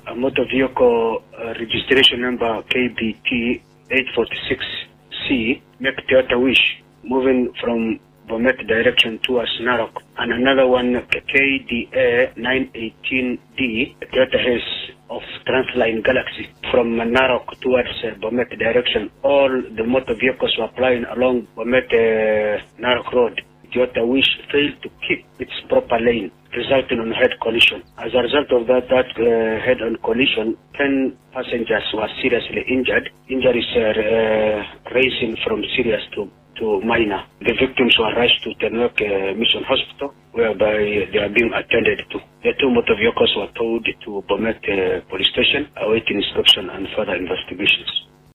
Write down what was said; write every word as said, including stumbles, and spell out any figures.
a motor vehicle uh, registration number K B T eight forty-six C, make Toyota Wish, moving from Bomet direction towards Narok, and another one K D A nine eighteen D, Toyota Hiace of Transline Galaxy, from Narok towards uh, Bomet direction. All the motor vehicles were flying along Bomet uh, Narok Road. Toyota Wish failed to keep its proper lane, resulting in head collision. As a result of that, that uh, head-on collision, ten passengers were seriously injured. Injuries are uh, ranging from serious to to minor. The victims were rushed to Tenok uh, Mission Hospital, whereby they are being attended to. The two motor vehicles were towed to Bomet uh, police station, awaiting inspection and further investigations.